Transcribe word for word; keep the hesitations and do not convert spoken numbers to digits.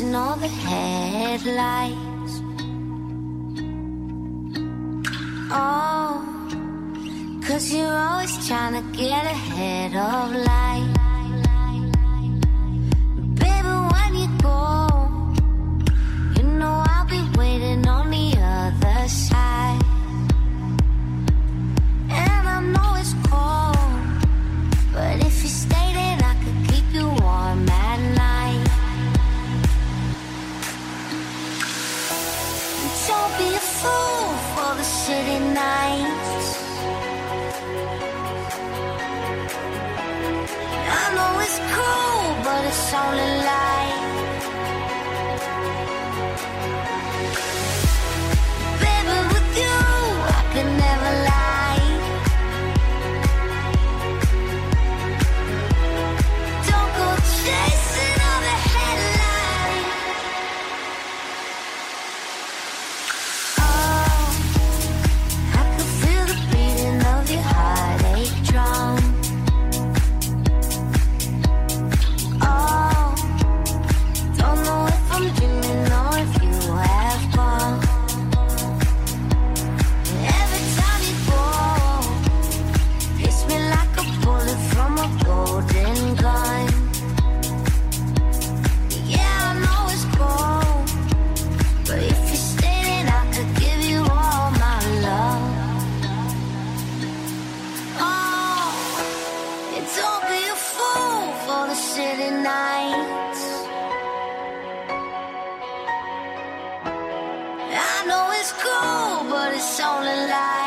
chasing all the headlights. Oh, 'cause you're always trying to get ahead of life. Baby, when you go, you know I'll be waiting on the other side. And I know it's cold, but if you stay, then I could keep you warm at night. Don't be a fool for the city nights. I know it's cool, but it's only light. Baby, with you, I could never lie. Don't go chasing all the headlights. Oh, I could feel the beating of your heartache drum. Oh, don't know if I'm dreaming or if you have gone. Every time you go, hits me like a bullet from a golden gun. Yeah, I know it's cold, but if you stay, then I could give you all my love. Oh, and don't be a fool for the city nights. I know it's cool, but it's only light.